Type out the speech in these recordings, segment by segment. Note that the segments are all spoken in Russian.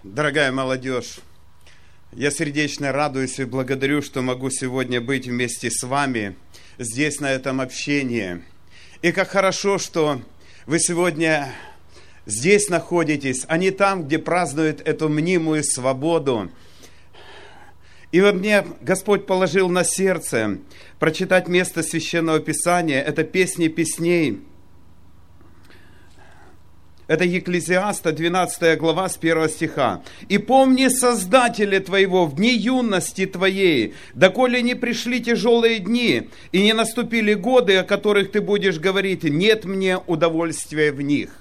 Дорогая молодежь, я сердечно радуюсь и благодарю, что могу сегодня быть вместе с вами здесь, на этом общении. И как хорошо, что вы сегодня здесь находитесь, а не там, где празднуют эту мнимую свободу. И вот мне Господь положил на сердце прочитать место Священного Писания, это «Песни песней». Это Екклезиаста, 12 глава, с 1 стиха. «И помни Создателя твоего в дни юности твоей, доколе не пришли тяжелые дни, и не наступили годы, о которых ты будешь говорить, нет мне удовольствия в них».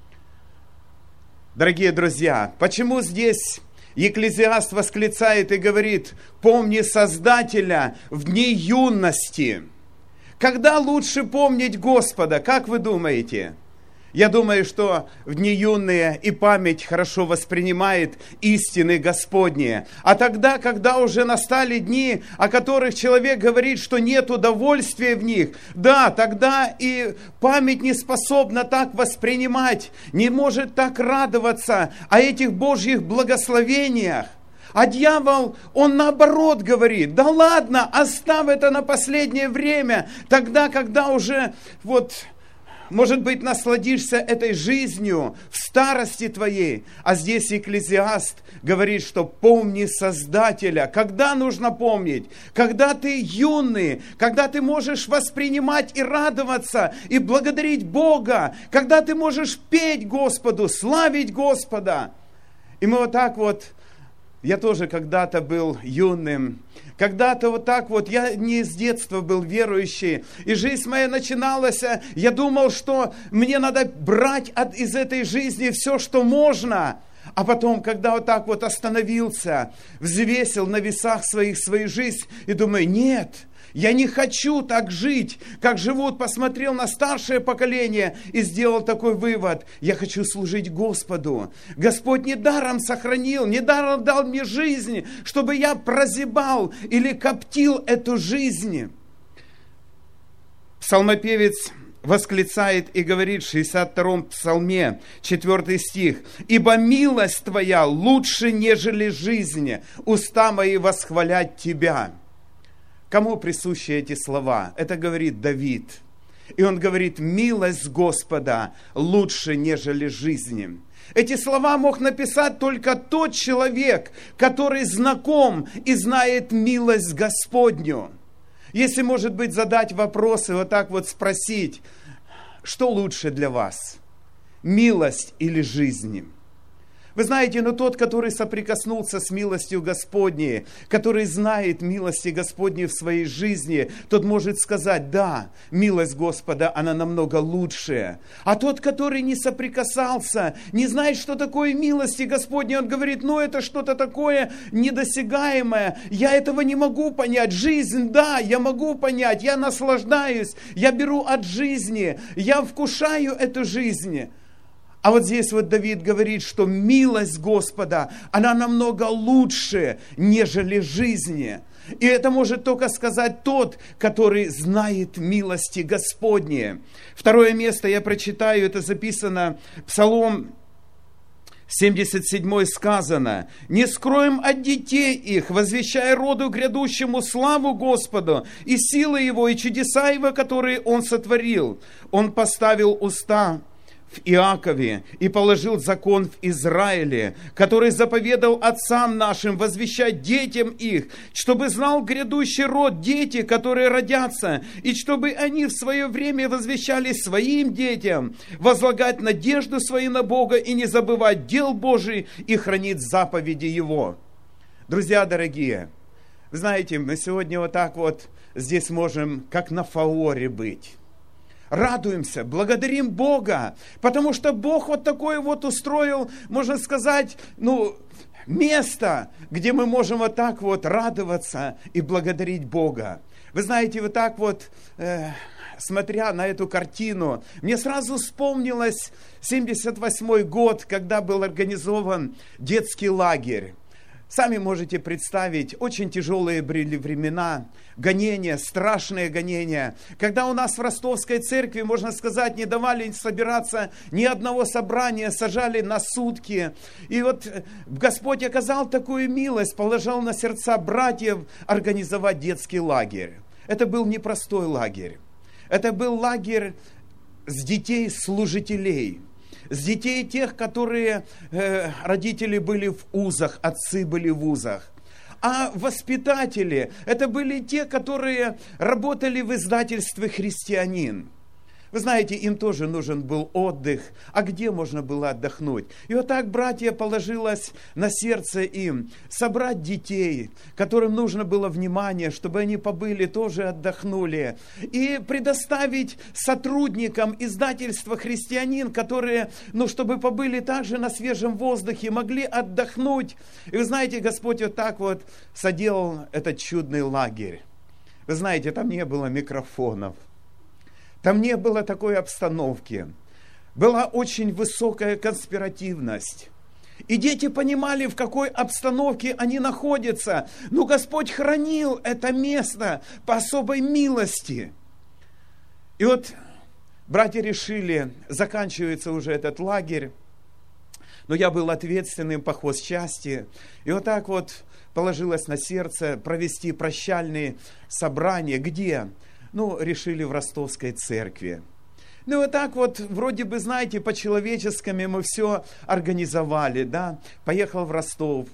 Дорогие друзья, почему здесь Екклезиаст восклицает и говорит: «Помни Создателя в дни юности»? Когда лучше помнить Господа, как вы думаете? Я думаю, что в дни юные и память хорошо воспринимает истины Господние. А тогда, когда уже настали дни, о которых человек говорит, что нет удовольствия в них, да, тогда и память не способна так воспринимать, не может так радоваться о этих Божьих благословениях. А дьявол, он наоборот говорит: да ладно, оставь это на последнее время, тогда, когда уже может быть, насладишься этой жизнью в старости твоей. А здесь Екклезиаст говорит, что помни Создателя. Когда нужно помнить? Когда ты юный, когда ты можешь воспринимать и радоваться, и благодарить Бога, когда ты можешь петь Господу, славить Господа. И мы я тоже когда-то был юным, когда-то я не с детства был верующий, и жизнь моя начиналась, я думал, что мне надо брать из этой жизни все, что можно. А потом, когда остановился, взвесил на весах свою жизнь, и думаю: нет, я не хочу так жить, как живут. Посмотрел на старшее поколение и сделал такой вывод: я хочу служить Господу. Господь недаром сохранил, недаром дал мне жизнь, чтобы я прозябал или коптил эту жизнь. Псалмопевец восклицает и говорит в 62-м псалме, 4 стих: «Ибо милость Твоя лучше, нежели жизнь, уста мои восхвалять Тебя». Кому присущи эти слова? Это говорит Давид. И он говорит: милость Господа лучше, нежели жизнь. Эти слова мог написать только тот человек, который знаком и знает милость Господню. Если, может быть, задать вопросы, спросить: что лучше для вас? Милость или жизнь? Вы знаете, но тот, который соприкоснулся с милостью Господней, который знает милости Господней в своей жизни, тот может сказать: да, милость Господа, она намного лучше. А тот, который не соприкасался, не знает, что такое милости Господней, он говорит: это что-то такое недосягаемое, я этого не могу понять. Жизнь, да, я могу понять, я наслаждаюсь, я беру от жизни, я вкушаю эту жизнь. А здесь Давид говорит, что милость Господа, она намного лучше, нежели жизнь. И это может только сказать тот, который знает милости Господние. Второе место я прочитаю, это записано Псалом 77 сказано: «Не скроем от детей их, возвещая роду грядущему славу Господу, и силы Его, и чудеса Его, которые Он сотворил. Он поставил уста в Иакове и положил закон в Израиле, который заповедал отцам нашим возвещать детям их, чтобы знал грядущий род дети, которые родятся, и чтобы они в свое время возвещали своим детям, возлагать надежду свою на Бога и не забывать дел Божий и хранить заповеди Его». Друзья дорогие, вы знаете, мы сегодня здесь можем как на фаоре быть. Радуемся, благодарим Бога, потому что Бог такое устроил, можно сказать, место, где мы можем радоваться и благодарить Бога. Вы знаете, смотря на эту картину, мне сразу вспомнилось 78-й год, когда был организован детский лагерь. Сами можете представить, очень тяжелые были времена, гонения, страшные гонения. Когда у нас в Ростовской церкви, можно сказать, не давали собираться ни одного собрания, сажали на сутки. И вот Господь оказал такую милость, положил на сердца братьев организовать детский лагерь. Это был непростой лагерь. Это был лагерь с детей служителей. С детей тех, которые родители были в вузах, отцы были в вузах. А воспитатели, это были те, которые работали в издательстве «Христианин». Вы знаете, им тоже нужен был отдых. А где можно было отдохнуть? И вот так, братья, положилось на сердце им собрать детей, которым нужно было внимание, чтобы они побыли, тоже отдохнули. И предоставить сотрудникам издательства «Христианин», которые, чтобы побыли также на свежем воздухе, могли отдохнуть. И вы знаете, Господь вот так вот соделал этот чудный лагерь. Вы знаете, там не было микрофонов. Там не было такой обстановки. Была очень высокая конспиративность. И дети понимали, в какой обстановке они находятся. Но Господь хранил это место по особой милости. И вот братья решили, заканчивается уже этот лагерь. Но я был ответственным по хозчасти. И вот так вот положилось на сердце провести прощальные собрания. Где? Решили в Ростовской церкви. Вот так вот, вроде бы, знаете, по-человеческому мы все организовали, да. Поехал в Ростов.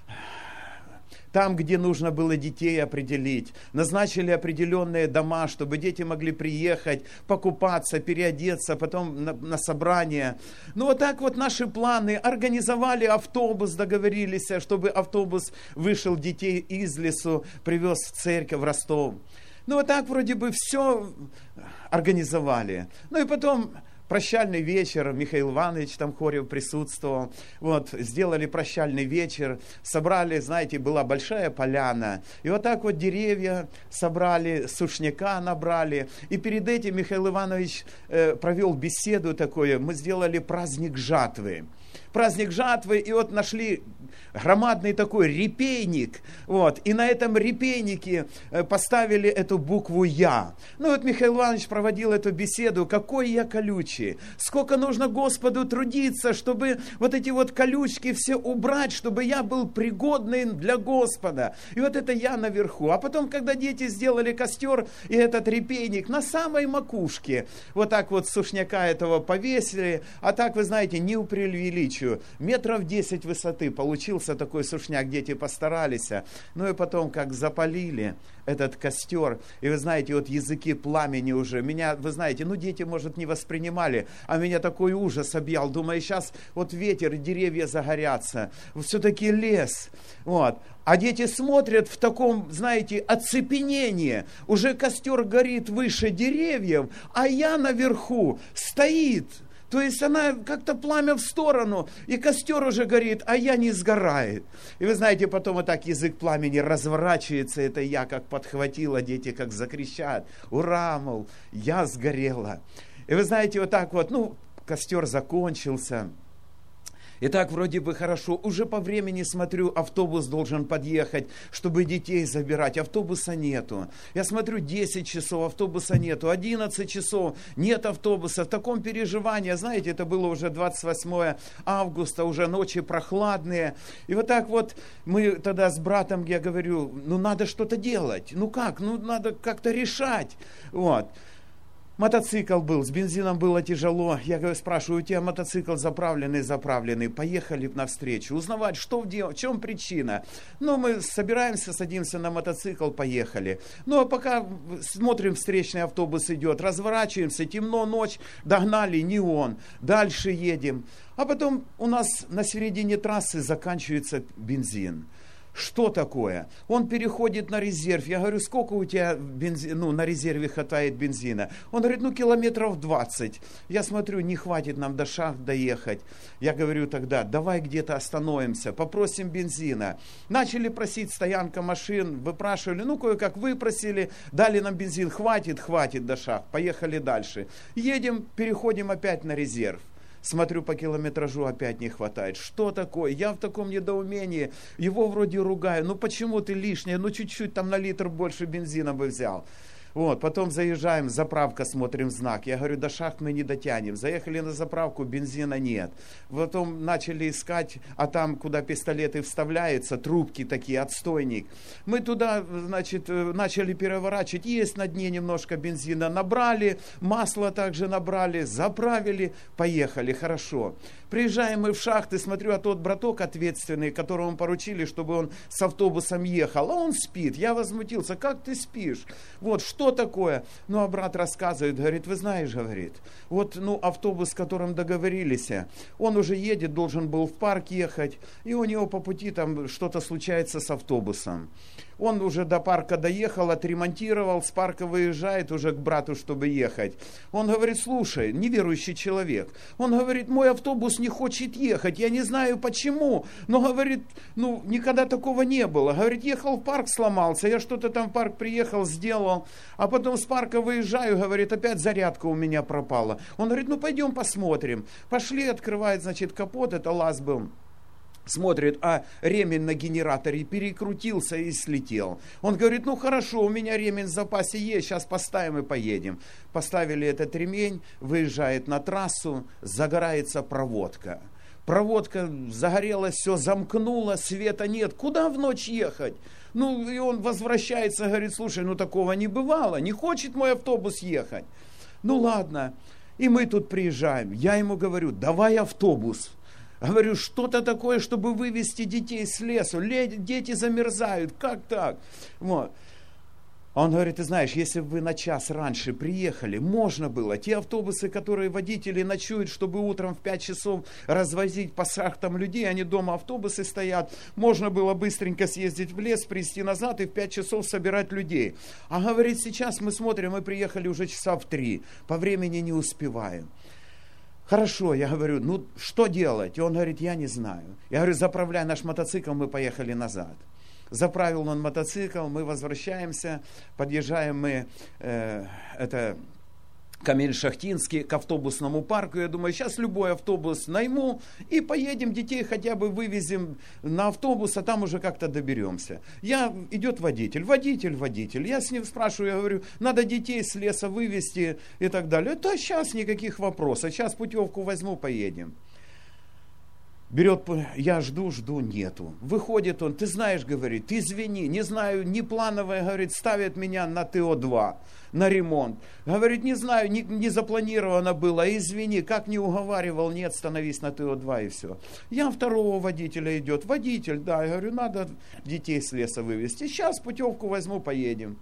Там, где нужно было детей определить. Назначили определенные дома, чтобы дети могли приехать, покупаться, переодеться, потом на собрание. Вот так вот наши планы. Организовали автобус, договорились, чтобы автобус вышел детей из лесу, привез в церковь в Ростов. Вот так вроде бы все организовали. И потом прощальный вечер, Михаил Иванович там Хорев присутствовал. Сделали прощальный вечер, собрали, знаете, была большая поляна. И вот так вот деревья собрали, сушняка набрали. И перед этим Михаил Иванович провел беседу такую. Мы сделали праздник жатвы. Праздник жатвы, и нашли громадный такой репейник, и на этом репейнике поставили эту букву «Я». Михаил Иванович проводил эту беседу, какой я колючий, сколько нужно Господу трудиться, чтобы эти колючки все убрать, чтобы я был пригодный для Господа. И это я наверху. А потом, когда дети сделали костер, и этот репейник на самой макушке, так сушняка этого повесили, а так, вы знаете, не преувеличиваю, метров 10 высоты получился такой сушняк, дети постарались. И потом, как запалили этот костер, и вы знаете, языки пламени уже, меня, вы знаете, дети, может, не воспринимали, а меня такой ужас объял, думаю, сейчас ветер, деревья загорятся, все-таки лес, А дети смотрят в таком, знаете, оцепенении, уже костер горит выше деревьев, а я наверху стоит. То есть она как-то пламя в сторону, и костер уже горит, а я не сгорает. И вы знаете, потом так язык пламени разворачивается, это я как подхватила, дети как закричат: «Ура, мол, я сгорела!» И вы знаете, костер закончился. И так вроде бы хорошо. Уже по времени смотрю, автобус должен подъехать, чтобы детей забирать. Автобуса нету. Я смотрю, 10 часов, автобуса нету. 11 часов, нет автобуса. В таком переживании, знаете, это было уже 28 августа, уже ночи прохладные. И так мы тогда с братом, я говорю, надо что-то делать. Надо как-то решать. Мотоцикл был, с бензином было тяжело. Я говорю, спрашиваю, у тебя мотоцикл заправленный? Поехали навстречу, узнавать, что в чем причина. Мы собираемся, садимся на мотоцикл, поехали. А пока смотрим, встречный автобус идет, разворачиваемся, темно, ночь, догнали, не он. Дальше едем. А потом у нас на середине трассы заканчивается бензин. Что такое? Он переходит на резерв. Я говорю, сколько у тебя на резерве хватает бензина? Он говорит, километров 20. Я смотрю, не хватит нам до шахт доехать. Я говорю тогда, давай где-то остановимся, попросим бензина. Начали просить, стоянка машин, выпрашивали, кое-как выпросили, дали нам бензин, хватит до шахт, поехали дальше. Едем, переходим опять на резерв. Смотрю по километражу, опять не хватает. Что такое? Я в таком недоумении. Его вроде ругаю. Ну почему ты лишнее? Ну чуть-чуть там на литр больше бензина бы взял. Вот, потом заезжаем, заправка, смотрим знак. Я говорю, до шахт мы не дотянем. Заехали на заправку, бензина нет. Потом начали искать, а там, куда пистолеты вставляются, трубки такие, отстойник. Мы туда, значит, начали переворачивать. Есть на дне немножко бензина. Набрали, масло также набрали, заправили, поехали, хорошо. Приезжаем мы в шахты, смотрю, а тот браток ответственный, которому поручили, чтобы он с автобусом ехал, а он спит. Я возмутился, как ты спишь? Вот, что такое? Ну, а брат рассказывает, говорит, вы знаешь, говорит, вот, ну, автобус, с которым договорились, он уже едет, должен был в парк ехать, и у него по пути там что-то случается с автобусом. Он уже до парка доехал, отремонтировал, с парка выезжает уже к брату, чтобы ехать. Он говорит, слушай, неверующий человек, он говорит, мой автобус не хочет ехать, я не знаю почему, но, говорит, ну, никогда такого не было. Говорит, ехал в парк, сломался, я что-то там в парк приехал, сделал, а потом с парка выезжаю, говорит, опять зарядка у меня пропала. Он говорит, ну, пойдем посмотрим. Пошли, открывает, значит, капот, это лаз был. Смотрит, а ремень на генераторе перекрутился и слетел. Он говорит, ну хорошо, у меня ремень в запасе есть, сейчас поставим и поедем. Поставили этот ремень, выезжает на трассу, загорается проводка. Проводка загорелась, все замкнуло, света нет. Куда в ночь ехать? Ну, и он возвращается, говорит, слушай, ну такого не бывало, не хочет мой автобус ехать. Ну ладно, и мы тут приезжаем. Я ему говорю, давай автобус. Говорю, что-то такое, чтобы вывести детей с лесу. Дети замерзают, как так? Вот. Он говорит, ты знаешь, если бы вы на час раньше приехали, можно было. Те автобусы, которые водители ночуют, чтобы утром в 5 часов развозить по шахтам людей, они дома автобусы стоят, можно было быстренько съездить в лес, привезти назад и в 5 часов собирать людей. А говорит, сейчас мы смотрим, мы приехали уже часа в 3, по времени не успеваем. Хорошо, я говорю, ну что делать? И он говорит, я не знаю. Я говорю, заправляй наш мотоцикл, мы поехали назад. Заправил он мотоцикл, мы возвращаемся, подъезжаем мы, Камель-Шахтинский, к автобусному парку. Я думаю, сейчас любой автобус найму и поедем, детей хотя бы вывезем на автобус, а там уже как-то доберемся. Идет водитель. Я с ним спрашиваю, я говорю, надо детей с леса вывезти и так далее. Да сейчас никаких вопросов, сейчас путевку возьму, поедем. Берет, я жду, нету. Выходит он, ты знаешь, говорит, извини, не знаю, не плановое, говорит, ставят меня на ТО-2, на ремонт. Говорит, не знаю, не запланировано было, извини, как не уговаривал, нет, становись на ТО-2 и все. Я второго водителя идет, водитель, да, я говорю, надо детей с леса вывезти, сейчас путевку возьму, поедем.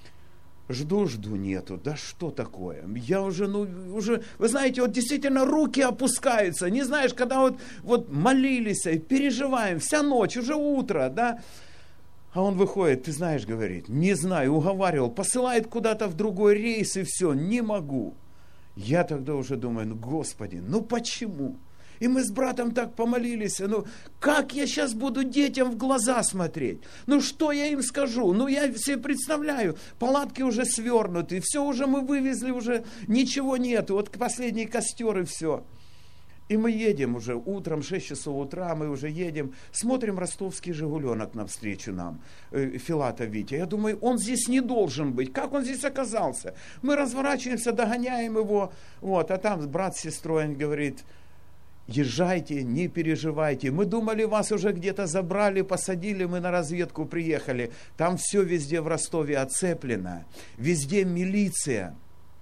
Жду, нету. Да что такое? Я уже, вы знаете, вот действительно руки опускаются. Не знаешь, когда вот молились, переживаем, вся ночь, уже утро, да? А он выходит, ты знаешь, говорит, не знаю, уговаривал, посылает куда-то в другой рейс и все, не могу. Я тогда уже думаю, ну Господи, ну почему? И мы с братом так помолились, ну как я сейчас буду детям в глаза смотреть? Ну что я им скажу? Ну я себе представляю, палатки уже свернуты, все уже мы вывезли, уже ничего нету, вот последний костер и все. И мы едем уже утром, 6 часов утра, мы уже едем, смотрим, ростовский «Жигуленок» навстречу нам, Филатов Витя. Я думаю, он здесь не должен быть, как он здесь оказался? Мы разворачиваемся, догоняем его, вот, а там брат с сестрой говорит, езжайте, не переживайте. Мы думали, вас уже где-то забрали, посадили, мы на разведку приехали. Там все везде в Ростове оцеплено, везде милиция.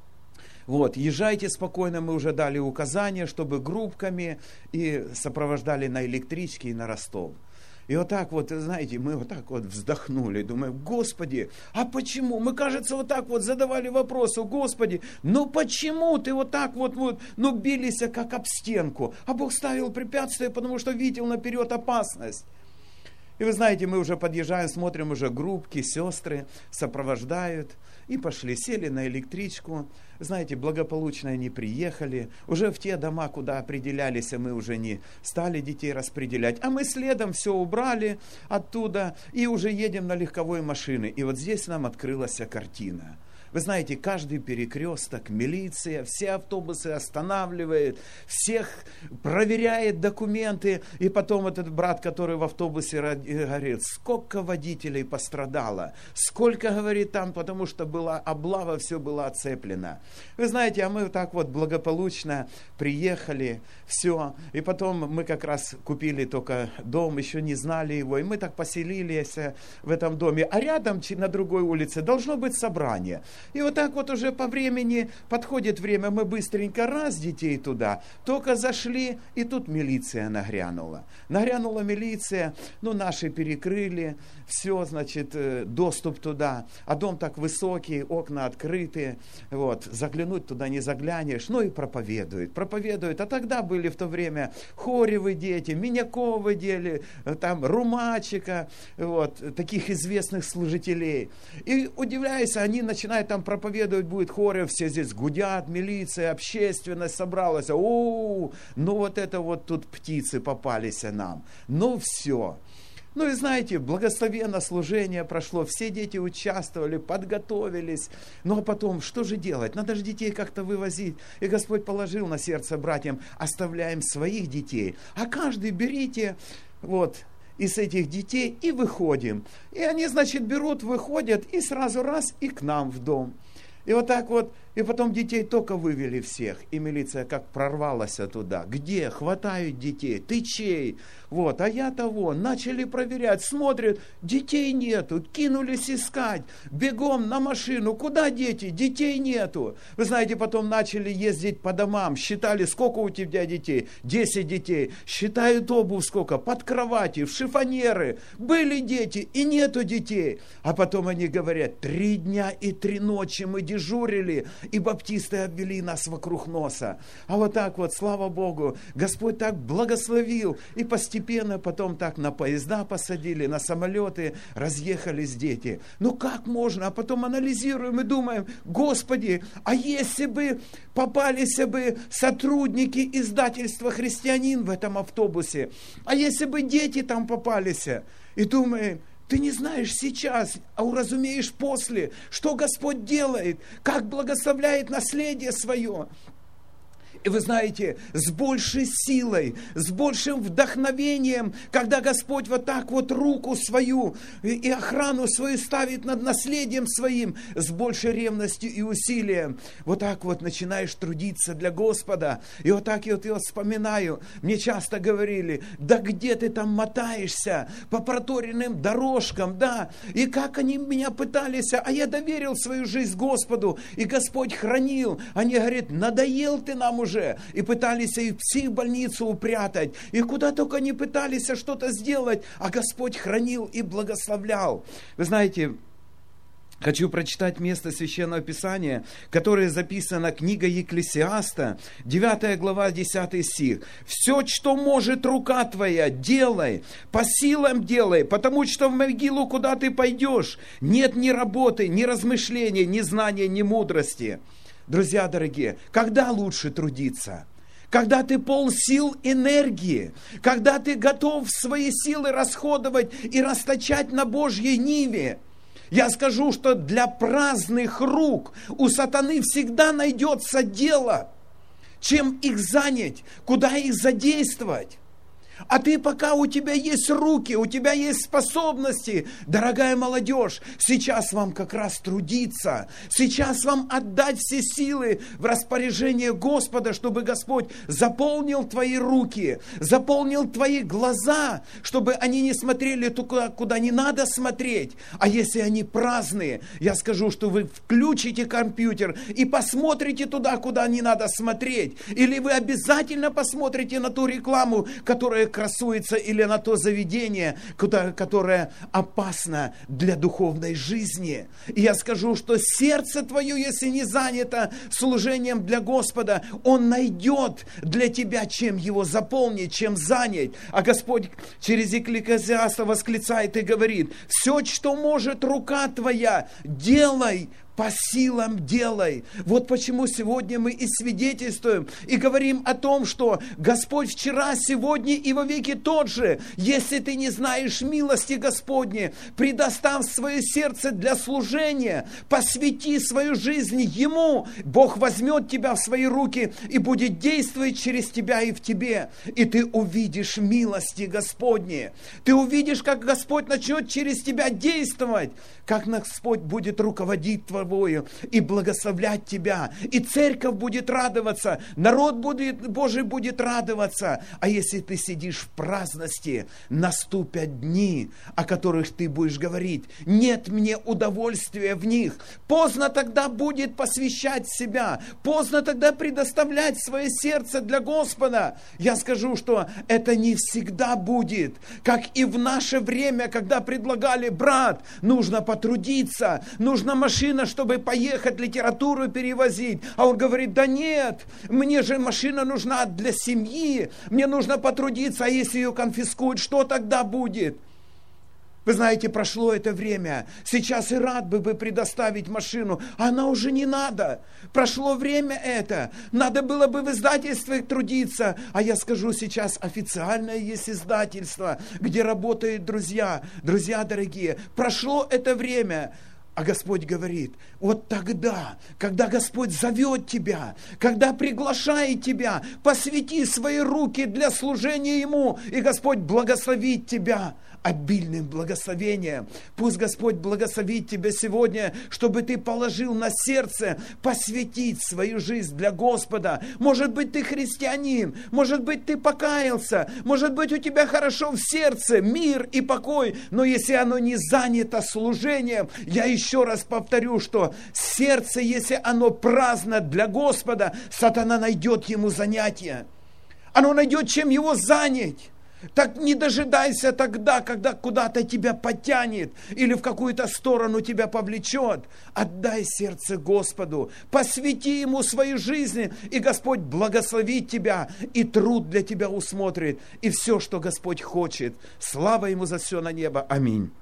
Вот, езжайте спокойно, мы уже дали указания, чтобы группками и сопровождали на электричке и на Ростов. И вот так вот, знаете, мы вот так вот вздохнули, думаем, Господи, а почему? Мы, кажется, вот так вот задавали вопросы, Господи, ну почему ты вот так вот, ну бились как об стенку? А Бог ставил препятствия, потому что видел наперед опасность. И вы знаете, мы уже подъезжаем, смотрим, уже группки, сестры сопровождают. И пошли, сели на электричку. Знаете, благополучно они приехали. Уже в те дома, куда определялись, мы уже не стали детей распределять. А мы следом все убрали оттуда и уже едем на легковой машине. И вот здесь нам открылась картина. Вы знаете, каждый перекресток, милиция, все автобусы останавливает, всех проверяет документы. И потом этот брат, который в автобусе говорит, сколько водителей пострадало, сколько, говорит, там, потому что была облава, все было оцеплено. Вы знаете, а мы вот так вот благополучно приехали, все. И потом мы как раз купили только дом, еще не знали его, и мы так поселились в этом доме. А рядом, на другой улице, должно быть собрание. И вот так вот уже по времени, подходит время, мы быстренько раз детей туда, только зашли, и тут милиция нагрянула. Нагрянула милиция, наши перекрыли, все, значит, доступ туда. А дом так высокий, окна открыты, вот, заглянуть туда не заглянешь, и проповедует. А тогда были в то время Хоревы дети, Миняковы дети, там, Румачика, вот, таких известных служителей. И удивляюсь, они начинают там проповедовать, будет Хорев, все здесь гудят, милиция, общественность собралась. Вот это вот тут птицы попались нам. Все. И знаете, благословенно служение прошло, все дети участвовали, подготовились. А потом, что же делать? Надо же детей как-то вывозить. И Господь положил на сердце братьям, оставляем своих детей, а каждый берите, из этих детей и выходим. И они, значит, берут, выходят и сразу раз и к нам в дом. И вот так вот, и потом детей только вывели всех. И милиция как прорвалась туда. Где? Хватают детей. Ты чей? А я того. Начали проверять, смотрят, детей нету. Кинулись искать. Бегом на машину. Куда дети? Детей нету. Вы знаете, потом начали ездить по домам. Считали, сколько у тебя детей? 10 детей. Считают обувь сколько? Под кроватью, в шифонеры. Были дети и нету детей. А потом они говорят, 3 дня и 3 ночи мы дежурили, и баптисты обвели нас вокруг носа. А вот так вот, слава Богу, Господь так благословил, и постепенно потом так на поезда посадили, на самолеты, разъехались дети. Как можно? А потом анализируем и думаем, Господи, а если бы попались бы сотрудники издательства «Христианин» в этом автобусе, а если бы дети там попались, и думаем, ты не знаешь сейчас, а уразумеешь после, что Господь делает, как благословляет наследие свое. И вы знаете, с большей силой, с большим вдохновением, когда Господь вот так вот руку свою и охрану свою ставит над наследием своим, с большей ревностью и усилием, вот так вот начинаешь трудиться для Господа. И вот так я вспоминаю, мне часто говорили, да где ты там мотаешься по проторенным дорожкам, да, и как они меня пытались, а я доверил свою жизнь Господу, и Господь хранил. Они говорят, надоел ты нам уже, и пытались и в психбольницу упрятать, и куда только не пытались что-то сделать, а Господь хранил и благословлял. Вы знаете, хочу прочитать место Священного Писания, которое записано книга Екклесиаста, 9 глава, 10 стих. «Все, что может рука твоя, делай, по силам делай, потому что в могилу, куда ты пойдешь, нет ни работы, ни размышления, ни знания, ни мудрости». Друзья дорогие, когда лучше трудиться? Когда ты полон сил, энергии, когда ты готов свои силы расходовать и расточать на Божьей ниве. Я скажу, что для праздных рук у сатаны всегда найдется дело, чем их занять, куда их задействовать. А ты пока у тебя есть руки, у тебя есть способности, дорогая молодежь, сейчас вам как раз трудиться, сейчас вам отдать все силы в распоряжение Господа, чтобы Господь заполнил твои руки, заполнил твои глаза, чтобы они не смотрели туда, куда не надо смотреть. А если они праздные, я скажу, что вы включите компьютер и посмотрите туда, куда не надо смотреть. Или вы обязательно посмотрите на ту рекламу, которая красуется, или на то заведение, которое опасно для духовной жизни. И я скажу, что сердце твое, если не занято служением для Господа, Он найдет для тебя, чем его заполнить, чем занять. А Господь через Екклесиаста восклицает и говорит, все, что может рука твоя, делай по силам делай. Вот почему сегодня мы и свидетельствуем, и говорим о том, что Господь вчера, сегодня и во веки тот же. Если ты не знаешь милости Господней, предоставь свое сердце для служения, посвяти свою жизнь Ему. Бог возьмет тебя в свои руки и будет действовать через тебя и в тебе. И ты увидишь милости Господни. Ты увидишь, как Господь начнет через тебя действовать, как Господь будет руководить тобою и благословлять тебя. И церковь будет радоваться, народ Божий будет радоваться. А если ты сидишь в праздности, наступят дни, о которых ты будешь говорить: нет мне удовольствия в них. Поздно тогда будет посвящать себя, поздно тогда предоставлять свое сердце для Господа. Я скажу, что это не всегда будет, как и в наше время, когда предлагали: брат, нужно потрудиться, нужна машина, чтобы поехать литературу перевозить. А он говорит: да нет, мне же машина нужна для семьи, мне нужно потрудиться, а если ее конфискуют, что тогда будет? Вы знаете, прошло это время. Сейчас и рад бы предоставить машину, а она уже не надо. Прошло время это. Надо было бы в издательстве трудиться. А я скажу, сейчас официальное есть издательство, где работают друзья. Друзья дорогие, прошло это время. А Господь говорит: вот тогда, когда Господь зовет тебя, когда приглашает тебя, посвяти свои руки для служения Ему, и Господь благословит тебя обильным благословением. Пусть Господь благословит тебя сегодня, чтобы ты положил на сердце посвятить свою жизнь для Господа. Может быть, ты христианин, может быть, ты покаялся, может быть, у тебя хорошо в сердце мир и покой, но если оно не занято служением, я еще раз повторю, что сердце, если оно праздно для Господа, сатана найдет ему занятие. Оно найдет, чем его занять. Так не дожидайся тогда, когда куда-то тебя потянет или в какую-то сторону тебя повлечет. Отдай сердце Господу, посвяти Ему свою жизнь, и Господь благословит тебя, и труд для тебя усмотрит, и все, что Господь хочет. Слава Ему за все на небо. Аминь.